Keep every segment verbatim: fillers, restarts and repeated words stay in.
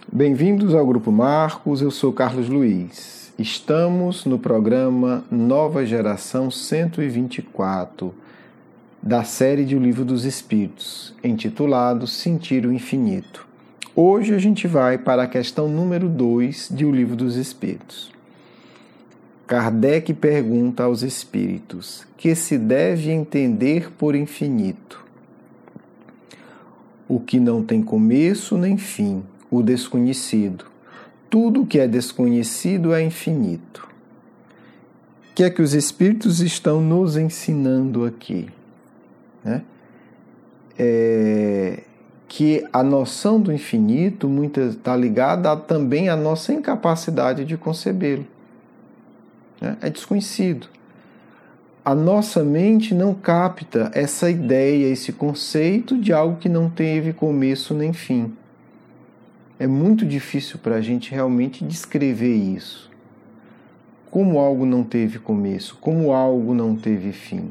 Bem-vindos ao Grupo Marcos, eu sou Carlos Luiz. Estamos no programa Nova Geração cento e vinte e quatro, da série de O Livro dos Espíritos, intitulado Sentir o Infinito. Hoje a gente vai para a questão número dois de O Livro dos Espíritos. Kardec pergunta aos espíritos: que se deve entender por infinito? O que não tem começo nem fim, o desconhecido. Tudo que é desconhecido é infinito. O que é que os espíritos estão nos ensinando aqui? Né? É que a noção do infinito está ligada a, também à nossa incapacidade de concebê-lo. Né? É desconhecido. A nossa mente não capta essa ideia, esse conceito de algo que não teve começo nem fim. É muito difícil para a gente realmente descrever isso. Como algo não teve começo, como algo não teve fim.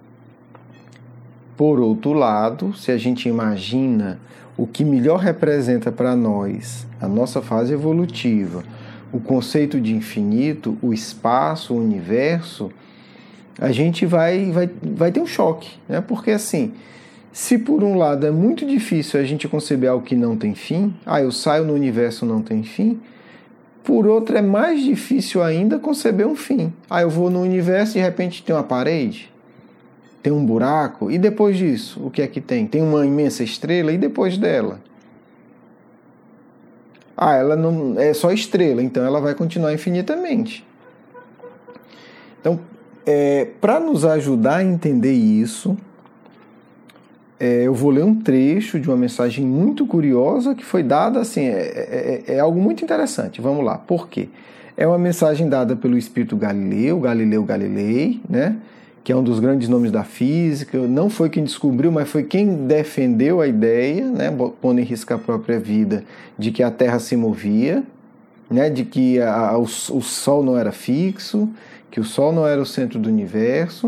Por outro lado, se a gente imagina o que melhor representa para nós a nossa fase evolutiva, o conceito de infinito, o espaço, o universo, a gente vai, vai, vai ter um choque, né? Porque assim, se por um lado é muito difícil a gente conceber algo que não tem fim, ah, eu saio no universo não tem fim, por outro é mais difícil ainda conceber um fim. Ah, eu vou no universo e de repente tem uma parede, tem um buraco, e depois disso, o que é que tem? Tem uma imensa estrela, e depois dela? Ah, ela não é só estrela, então ela vai continuar infinitamente. Então, é, para nos ajudar a entender isso, É, eu vou ler um trecho de uma mensagem muito curiosa que foi dada, assim, é, é, é algo muito interessante. Vamos lá, por quê? É uma mensagem dada pelo espírito Galileu, Galileu Galilei, né? Que é um dos grandes nomes da física. Não foi quem descobriu, mas foi quem defendeu a ideia, né? Pondo em risco a própria vida, de que a Terra se movia, né? De que a, o, o Sol não era fixo, que o Sol não era o centro do universo.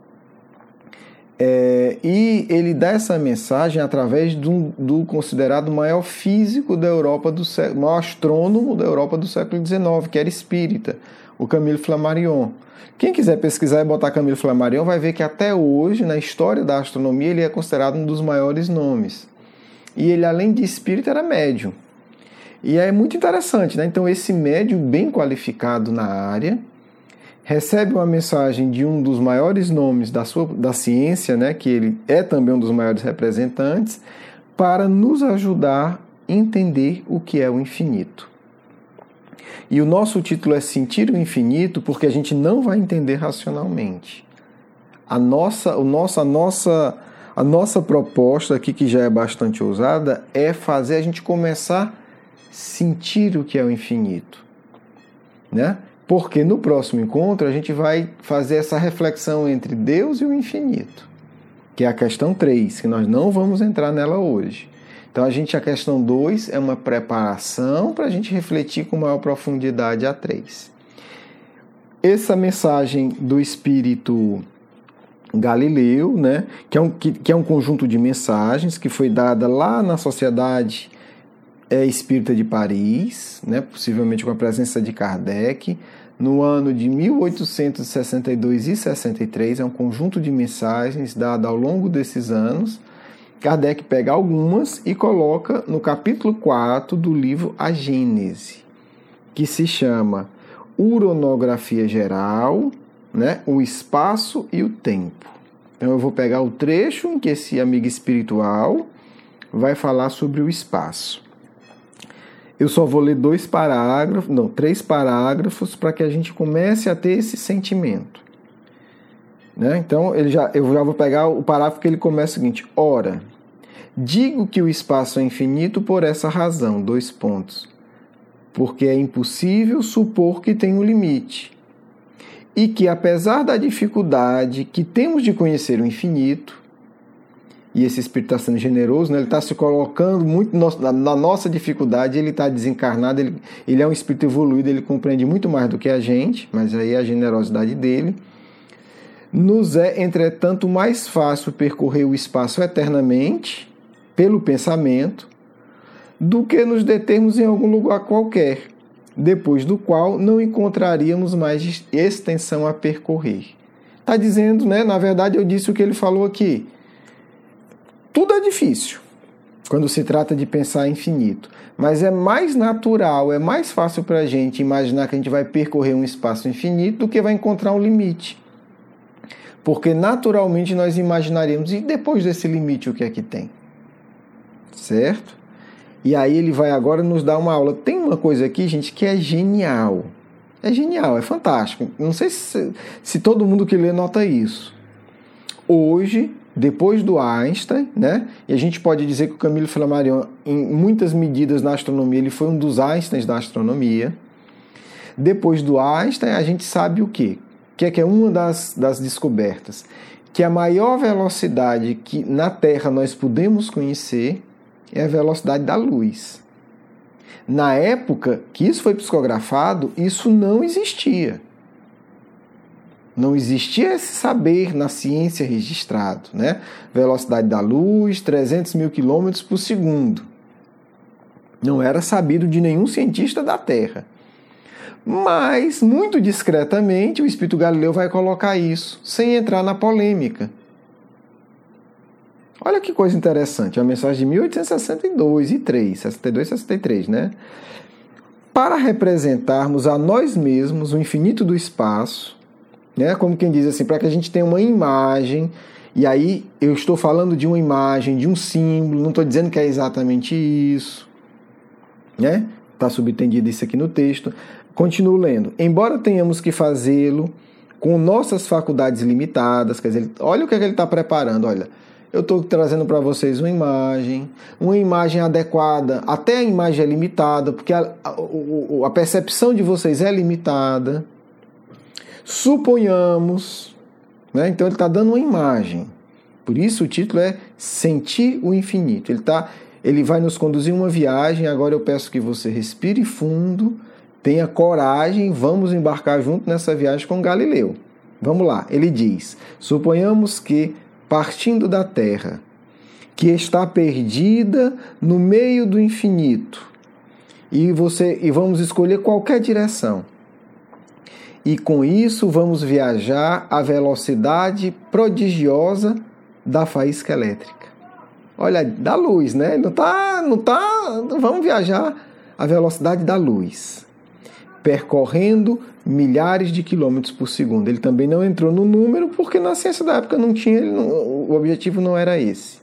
É, e ele dá essa mensagem através do, do considerado maior físico da Europa do século, maior astrônomo da Europa do século dezenove, que era espírita, o Camille Flammarion. Quem quiser pesquisar e botar Camille Flammarion vai ver que até hoje, na história da astronomia, ele é considerado um dos maiores nomes. E ele, além de espírita, era médium. E é muito interessante, né? Então, esse médium bem qualificado na área recebe uma mensagem de um dos maiores nomes da, sua, da ciência, né, que ele é também um dos maiores representantes, para nos ajudar a entender o que é o infinito. E o nosso título é Sentir o Infinito, porque a gente não vai entender racionalmente. A nossa, o nosso, a, nossa, a nossa proposta aqui, que já é bastante ousada, é fazer a gente começar a sentir o que é o infinito, né? Porque no próximo encontro a gente vai fazer essa reflexão entre Deus e o infinito, que é a questão três, que nós não vamos entrar nela hoje. Então a gente, a questão dois é uma preparação para a gente refletir com maior profundidade a três. Essa mensagem do espírito Galileu, né, que, é um, que, que é um conjunto de mensagens que foi dada lá na Sociedade é, Espírita de Paris, né, possivelmente com a presença de Kardec, no ano de mil oitocentos e sessenta e dois e sessenta e três, é um conjunto de mensagens dado ao longo desses anos. Kardec pega algumas e coloca no capítulo quatro do livro A Gênese, que se chama Uranografia Geral, né, o espaço e o tempo. Então eu vou pegar o trecho em que esse amigo espiritual vai falar sobre o espaço. Eu só vou ler dois parágrafos, não, três parágrafos, para que a gente comece a ter esse sentimento. Né? Então, ele já, eu já vou pegar o parágrafo que ele começa o seguinte: ora, digo que o espaço é infinito por essa razão, dois pontos. Porque é impossível supor que tem um limite. E que, apesar da dificuldade que temos de conhecer o infinito, e esse espírito está sendo generoso, né? Ele está se colocando muito no, na, na nossa dificuldade, ele está desencarnado, ele, ele é um espírito evoluído, ele compreende muito mais do que a gente, mas aí é a generosidade dele. Nos é, entretanto, mais fácil percorrer o espaço eternamente, pelo pensamento, do que nos determos em algum lugar qualquer, depois do qual não encontraríamos mais extensão a percorrer. Está dizendo, né? Na verdade, eu disse o que ele falou aqui. Tudo é difícil quando se trata de pensar infinito, mas é mais natural, é mais fácil para a gente imaginar que a gente vai percorrer um espaço infinito do que vai encontrar um limite. Porque naturalmente nós imaginaríamos, e depois desse limite o que é que tem? Certo? E aí ele vai agora nos dar uma aula. Tem uma coisa aqui, gente, que é genial. É genial, é fantástico. Não sei se, se todo mundo que lê nota isso. Hoje, depois do Einstein, né? E a gente pode dizer que o Camille Flammarion, em muitas medidas na astronomia, ele foi um dos Einsteins da astronomia. Depois do Einstein, a gente sabe o quê? Que é que é uma das, das descobertas? Que a maior velocidade que na Terra nós podemos conhecer é a velocidade da luz. Na época que isso foi psicografado, isso não existia. Não existia esse saber na ciência registrado, né? Velocidade da luz, trezentos mil quilômetros por segundo. Não era sabido de nenhum cientista da Terra. Mas, muito discretamente, o Espírito Galileu vai colocar isso, sem entrar na polêmica. Olha que coisa interessante, a mensagem de mil oitocentos e sessenta e dois e três, sessenta e dois e sessenta e três, né? Para representarmos a nós mesmos o infinito do espaço, né? Como quem diz assim, para que a gente tenha uma imagem, e aí eu estou falando de uma imagem, de um símbolo, não estou dizendo que é exatamente isso, né? Está subentendido isso aqui no texto. Continuo lendo. Embora tenhamos que fazê-lo com nossas faculdades limitadas, quer dizer, olha o que, é que ele está preparando, olha. Eu estou trazendo para vocês uma imagem, uma imagem adequada, até a imagem é limitada, porque a, a, a percepção de vocês é limitada. Suponhamos, né? Então ele está dando uma imagem. Por isso o título é Sentir o Infinito. Ele, tá, ele vai nos conduzir uma viagem, agora eu peço que você respire fundo, tenha coragem, vamos embarcar junto nessa viagem com Galileu. Vamos lá, ele diz, suponhamos que partindo da Terra, que está perdida no meio do infinito, e, você, e vamos escolher qualquer direção. E com isso vamos viajar à velocidade prodigiosa da faísca elétrica. Olha, da luz, né? Não tá, não tá, vamos viajar à velocidade da luz, percorrendo milhares de quilômetros por segundo. Ele também não entrou no número, porque na ciência da época não tinha, ele não, o objetivo não era esse.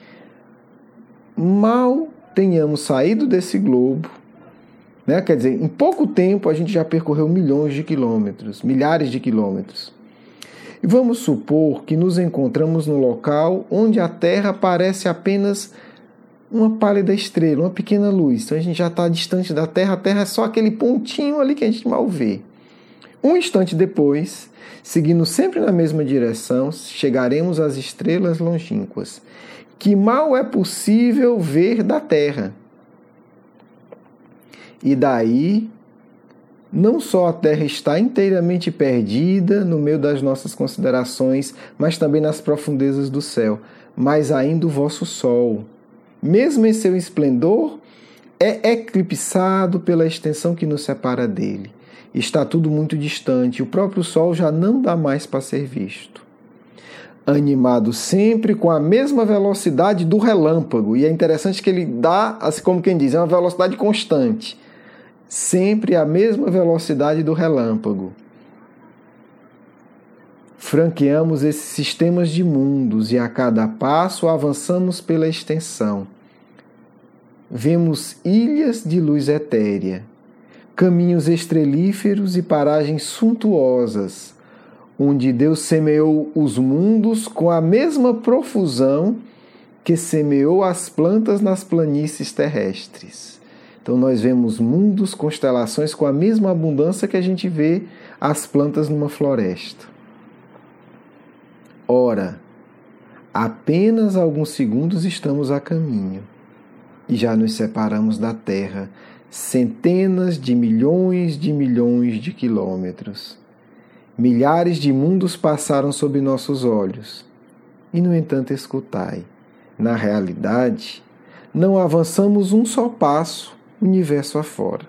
Mal tenhamos saído desse globo, né? Quer dizer, em pouco tempo a gente já percorreu milhões de quilômetros, milhares de quilômetros. E vamos supor que nos encontramos no local onde a Terra parece apenas uma pálida estrela, uma pequena luz. Então a gente já está distante da Terra, a Terra é só aquele pontinho ali que a gente mal vê. Um instante depois, seguindo sempre na mesma direção, chegaremos às estrelas longínquas, que mal é possível ver da Terra. E daí, não só a Terra está inteiramente perdida no meio das nossas considerações, mas também nas profundezas do céu, mas ainda o vosso Sol, mesmo em seu esplendor, é eclipsado pela extensão que nos separa dele. Está tudo muito distante, o próprio Sol já não dá mais para ser visto. Animado sempre com a mesma velocidade do relâmpago, e é interessante que ele dá, assim como quem diz, é uma velocidade constante, sempre a mesma velocidade do relâmpago. Franqueamos esses sistemas de mundos e a cada passo avançamos pela extensão. Vemos ilhas de luz etérea, caminhos estrelíferos e paragens suntuosas, onde Deus semeou os mundos com a mesma profusão que semeou as plantas nas planícies terrestres. Então nós vemos mundos, constelações com a mesma abundância que a gente vê as plantas numa floresta. Ora, apenas alguns segundos estamos a caminho e já nos separamos da Terra, centenas de milhões de milhões de quilômetros. Milhares de mundos passaram sob nossos olhos. E, no entanto, escutai, na realidade, não avançamos um só passo universo afora.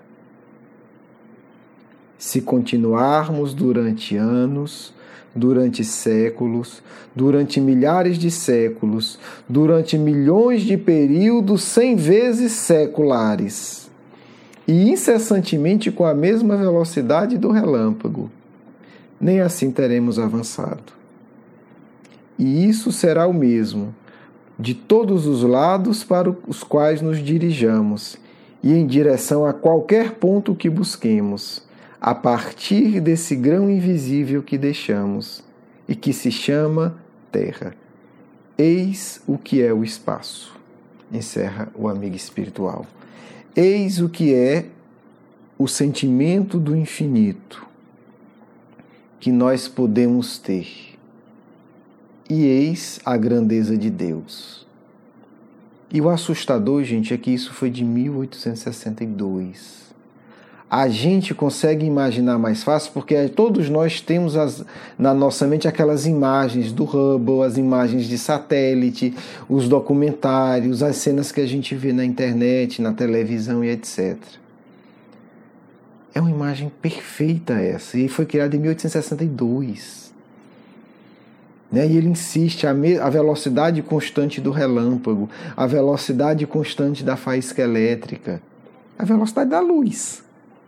Se continuarmos durante anos, durante séculos, durante milhares de séculos, durante milhões de períodos cem vezes seculares, e incessantemente com a mesma velocidade do relâmpago, nem assim teremos avançado. E isso será o mesmo de todos os lados para os quais nos dirijamos e em direção a qualquer ponto que busquemos, a partir desse grão invisível que deixamos e que se chama Terra. Eis o que é o espaço, encerra o amigo espiritual. Eis o que é o sentimento do infinito que nós podemos ter. E eis a grandeza de Deus. E o assustador, gente, é que isso foi de mil oitocentos e sessenta e dois. A gente consegue imaginar mais fácil porque todos nós temos as, na nossa mente aquelas imagens do Hubble, as imagens de satélite, os documentários, as cenas que a gente vê na internet, na televisão e etcétera. É uma imagem perfeita essa, e foi criada em mil oitocentos e sessenta e dois. Né? E ele insiste, a, me, a velocidade constante do relâmpago, a velocidade constante da faísca elétrica, a velocidade da luz.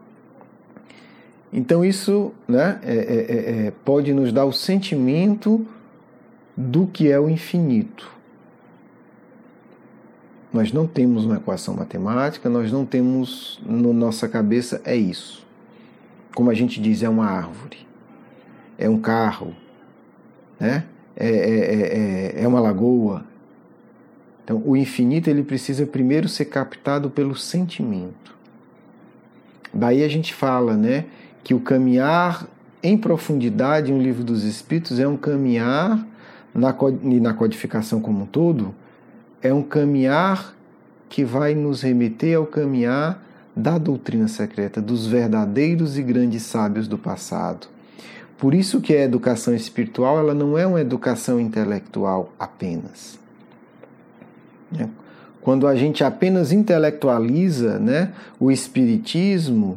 Então isso, né, é, é, é, pode nos dar o sentimento do que é o infinito. Nós não temos uma equação matemática, nós não temos na nossa cabeça, é isso. Como a gente diz, é uma árvore, é um carro, né? é, é, é, é uma lagoa. Então, o infinito ele precisa primeiro ser captado pelo sentimento. Daí a gente fala, né, que o caminhar em profundidade em um livro dos Espíritos é um caminhar, na, na codificação como um todo, é um caminhar que vai nos remeter ao caminhar da doutrina secreta, dos verdadeiros e grandes sábios do passado. Por isso que a educação espiritual ela não é uma educação intelectual apenas. Quando a gente apenas intelectualiza, né, o espiritismo,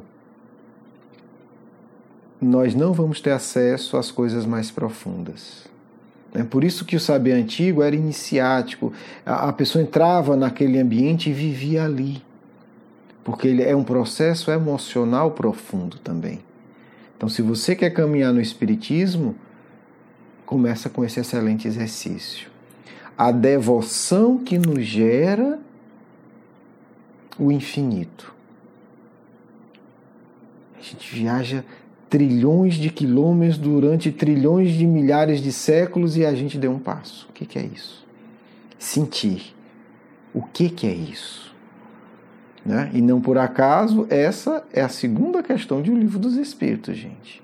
nós não vamos ter acesso às coisas mais profundas. É por isso que o saber antigo era iniciático. A pessoa entrava naquele ambiente e vivia ali. Porque ele é um processo emocional profundo também. Então, se você quer caminhar no espiritismo, começa com esse excelente exercício. A devoção que nos gera o infinito. A gente viaja trilhões de quilômetros durante trilhões de milhares de séculos e a gente deu um passo. O que, que é isso? Sentir. O que, que é isso? Né? E não por acaso, essa é a segunda questão de O Livro dos Espíritos, gente.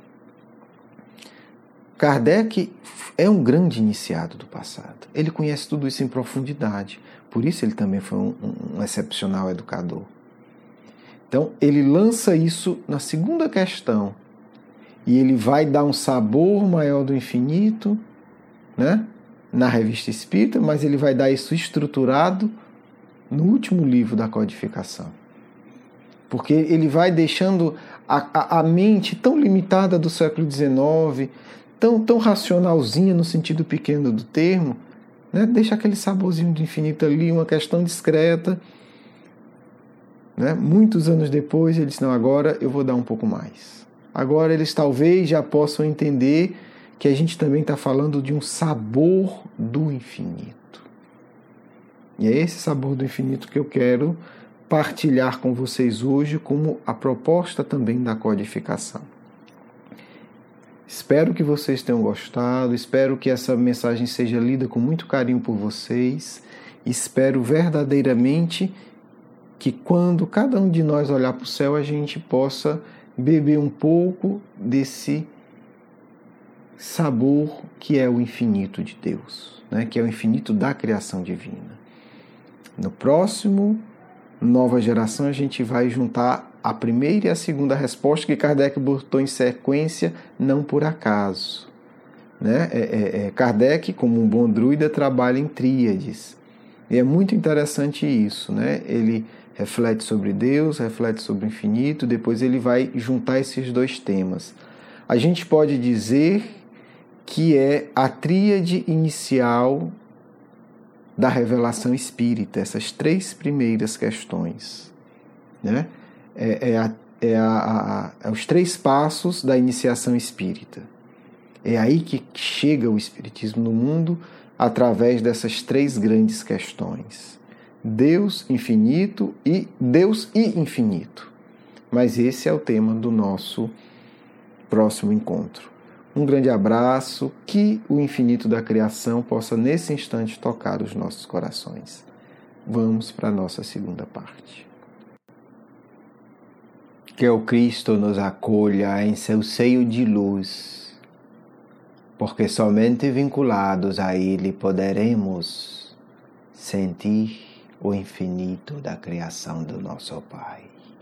Kardec é um grande iniciado do passado. Ele conhece tudo isso em profundidade. Por isso ele também foi um, um, um excepcional educador. Então, ele lança isso na segunda questão. E ele vai dar um sabor maior do infinito, né, na Revista Espírita, mas ele vai dar isso estruturado no último livro da codificação. Porque ele vai deixando a, a, a mente tão limitada do século dezenove, tão, tão racionalzinha no sentido pequeno do termo, né, deixa aquele saborzinho do infinito ali, uma questão discreta. Né? Muitos anos depois, ele disse, não, agora eu vou dar um pouco mais. Agora eles talvez já possam entender que a gente também está falando de um sabor do infinito. E é esse sabor do infinito que eu quero partilhar com vocês hoje como a proposta também da codificação. Espero que vocês tenham gostado, espero que essa mensagem seja lida com muito carinho por vocês, espero verdadeiramente que quando cada um de nós olhar para o céu, a gente possa beber um pouco desse sabor que é o infinito de Deus, né? Que é o infinito da criação divina. No próximo Nova Geração, a gente vai juntar a primeira e a segunda resposta que Kardec botou em sequência, não por acaso. Né? É, é, é, Kardec, como um bom druida, trabalha em tríades. E é muito interessante isso, né? Ele reflete sobre Deus, reflete sobre o infinito, depois ele vai juntar esses dois temas. A gente pode dizer que é a tríade inicial da revelação espírita, essas três primeiras questões, né? É, é, a, é, a, a, é os três passos da iniciação espírita. É aí que chega o espiritismo no mundo, através dessas três grandes questões. Deus infinito e Deus e infinito. Mas esse é o tema do nosso próximo encontro. Um grande abraço, que o infinito da criação possa nesse instante tocar os nossos corações. Vamos para a nossa segunda parte. Que o Cristo nos acolha em seu seio de luz, porque somente vinculados a Ele poderemos sentir o infinito da criação do nosso Pai.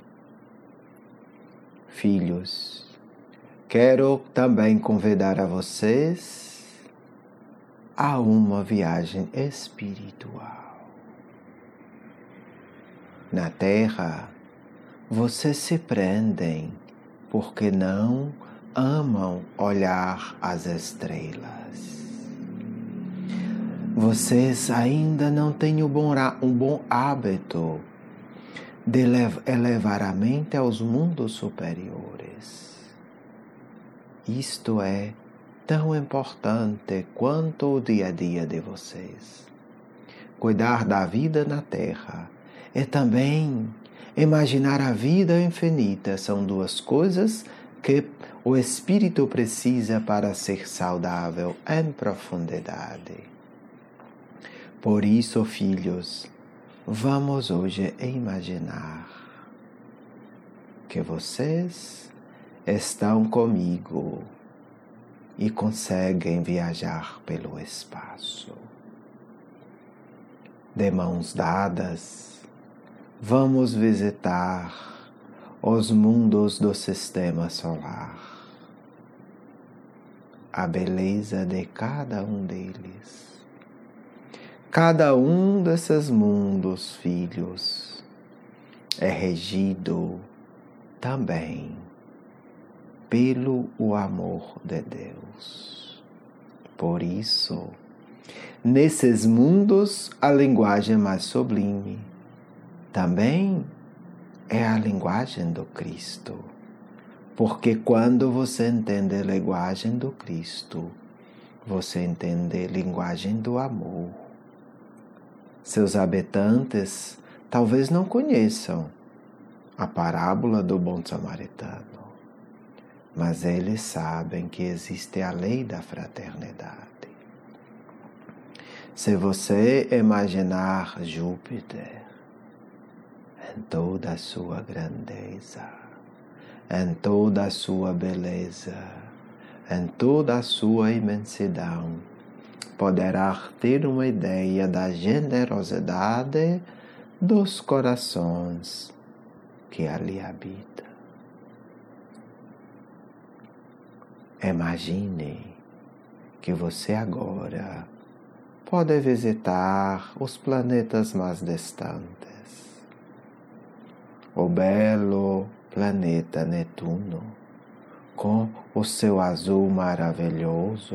Filhos, quero também convidar a vocês a uma viagem espiritual. Na Terra, vocês se prendem porque não amam olhar as estrelas. Vocês ainda não têm um bom, um bom hábito de elevar a mente aos mundos superiores. Isto é tão importante quanto o dia a dia de vocês. Cuidar da vida na Terra e também imaginar a vida infinita são duas coisas que o espírito precisa para ser saudável em profundidade. Por isso, filhos, vamos hoje imaginar que vocês estão comigo e conseguem viajar pelo espaço. De mãos dadas, vamos visitar os mundos do sistema solar. A beleza de cada um deles. Cada um desses mundos, filhos, é regido também pelo o amor de Deus. Por isso, nesses mundos, a linguagem mais sublime também é a linguagem do Cristo. Porque quando você entende a linguagem do Cristo, você entende a linguagem do amor. Seus habitantes talvez não conheçam a parábola do bom samaritano, mas eles sabem que existe a lei da fraternidade. Se você imaginar Júpiter em toda a sua grandeza, em toda a sua beleza, em toda a sua imensidão, poderá ter uma ideia da generosidade dos corações que ali habitam. Imagine que você agora pode visitar os planetas mais distantes. O belo planeta Netuno, com o seu azul maravilhoso.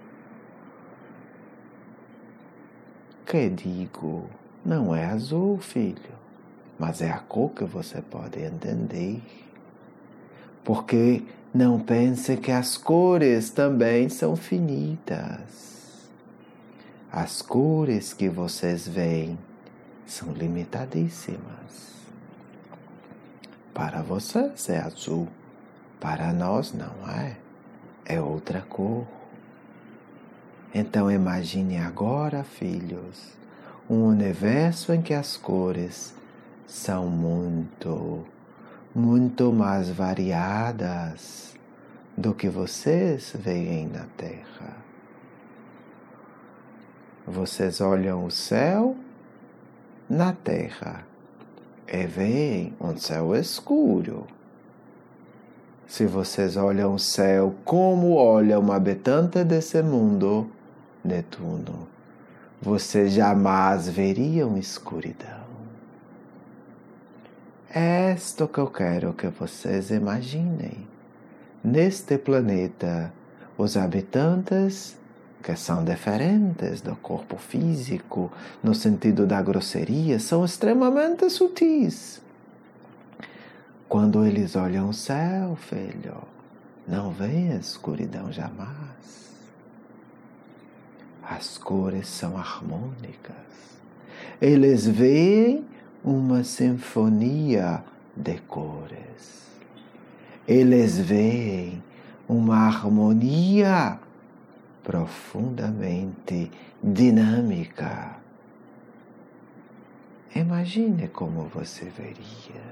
Que digo, não é azul, filho, mas é a cor que você pode entender. Porque não pense que as cores também são finitas. As cores que vocês veem são limitadíssimas. Para vocês é azul, para nós não é, é outra cor. Então imagine agora, filhos, um universo em que as cores são muito, muito mais variadas do que vocês veem na Terra. Vocês olham o céu na Terra e veem um céu escuro. Se vocês olham o céu como olha um habitante desse mundo, Netuno, vocês jamais veriam escuridão. É isto que eu quero que vocês imaginem. Neste planeta, os habitantes, que são diferentes do corpo físico, no sentido da grosseria, são extremamente sutis. Quando eles olham o céu, filho, não veem a escuridão jamais. As cores são harmônicas. Eles veem uma sinfonia de cores. Eles veem uma harmonia profundamente dinâmica. Imagine como você veria.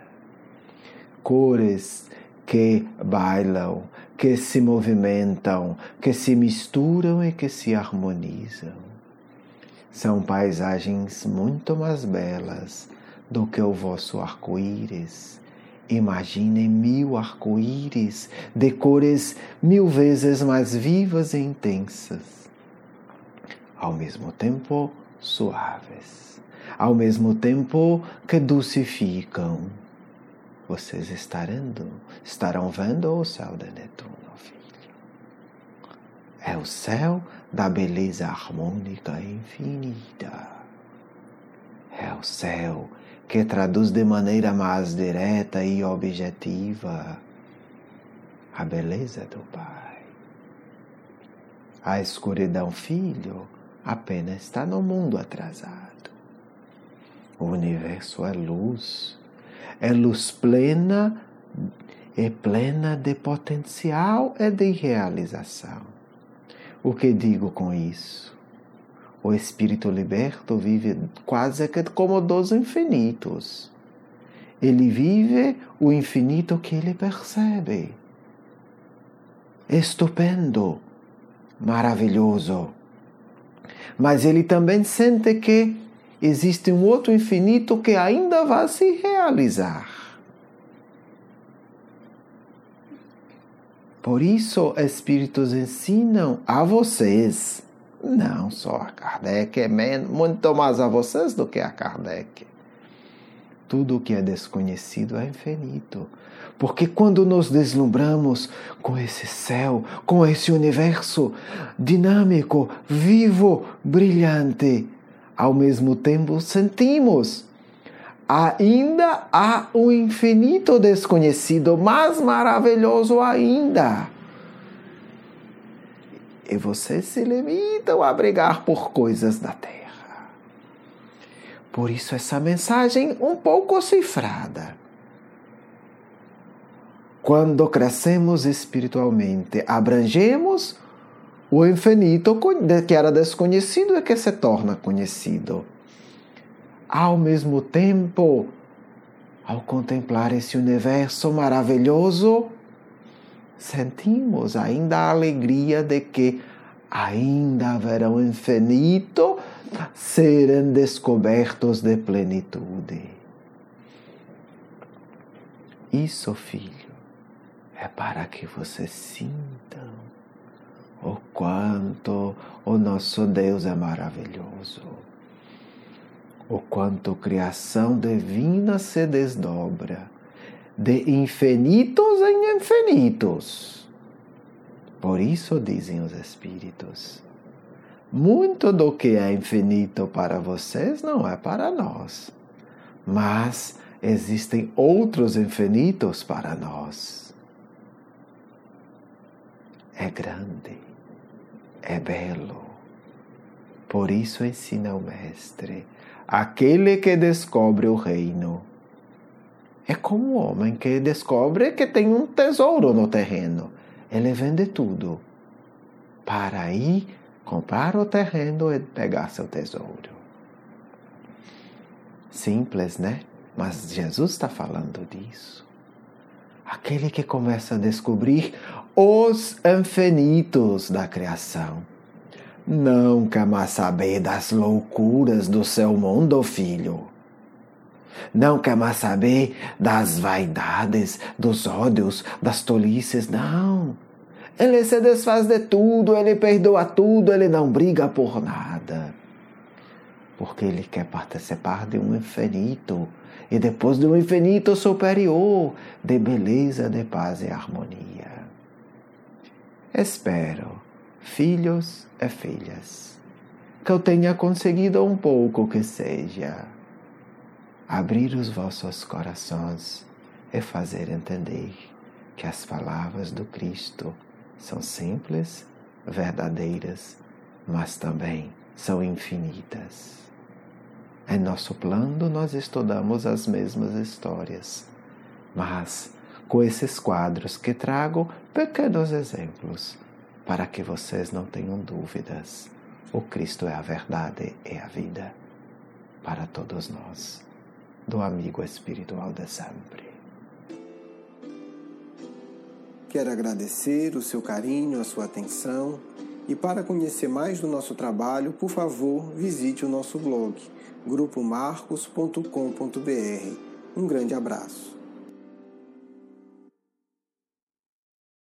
Cores que bailam, que se movimentam, que se misturam e que se harmonizam. São paisagens muito mais belas do que o vosso arco-íris. Imagine mil arco-íris de cores mil vezes mais vivas e intensas, ao mesmo tempo suaves, ao mesmo tempo que dulcificam. Vocês estarão, estarão vendo o céu de Netuno, filho. É o céu da beleza harmônica infinita. É o céu que traduz de maneira mais direta e objetiva a beleza do Pai. A escuridão, filho, apenas está no mundo atrasado. O universo é luz, é luz plena, é plena de potencial e de realização. O que digo com isso? O espírito liberto vive quase que como dos infinitos. Ele vive o infinito que ele percebe. Estupendo, maravilhoso. Mas ele também sente que existe um outro infinito que ainda vai se realizar. Por isso, espíritos ensinam a vocês, não só a Kardec, é muito mais a vocês do que a Kardec. Tudo o que é desconhecido é infinito. Porque quando nos deslumbramos com esse céu, com esse universo dinâmico, vivo, brilhante, ao mesmo tempo sentimos, ainda há um infinito desconhecido, mais maravilhoso ainda. E vocês se limitam a brigar por coisas da terra. Por isso essa mensagem um pouco cifrada. Quando crescemos espiritualmente, abrangemos o infinito que era desconhecido e que se torna conhecido. Ao mesmo tempo, ao contemplar esse universo maravilhoso, sentimos ainda a alegria de que ainda haverá um infinito serem descobertos de plenitude. Isso, filho, é para que vocês sintam o quanto o nosso Deus é maravilhoso, o quanto a criação divina se desdobra de infinitos em infinitos. Por isso dizem os Espíritos, muito do que é infinito para vocês não é para nós, mas existem outros infinitos para nós. É grande, é belo. Por isso ensina o Mestre, aquele que descobre o reino é como o homem que descobre que tem um tesouro no terreno. Ele vende tudo para ir comprar o terreno e pegar seu tesouro. Simples, né? Mas Jesus está falando disso. Aquele que começa a descobrir os infinitos da criação. Não quer mais saber das loucuras do seu mundo, filho. Não quer mais saber das vaidades, dos ódios, das tolices, não. Ele se desfaz de tudo, ele perdoa tudo, ele não briga por nada. porque ele quer participar de um infinito, e depois de um infinito superior, de beleza, de paz e harmonia. Espero, filhos e filhas, que eu tenha conseguido um pouco que seja abrir os vossos corações e fazer entender que as palavras do Cristo são simples, verdadeiras, mas também são infinitas. Em nosso plano nós estudamos as mesmas histórias, mas com esses quadros que trago pequenos exemplos, para que vocês não tenham dúvidas. O Cristo é a verdade e a vida para todos nós, do amigo espiritual de sempre. Quero agradecer o seu carinho, a sua atenção, e para conhecer mais do nosso trabalho, por favor, visite o nosso blog, grupo marcos ponto com ponto br. Um grande abraço.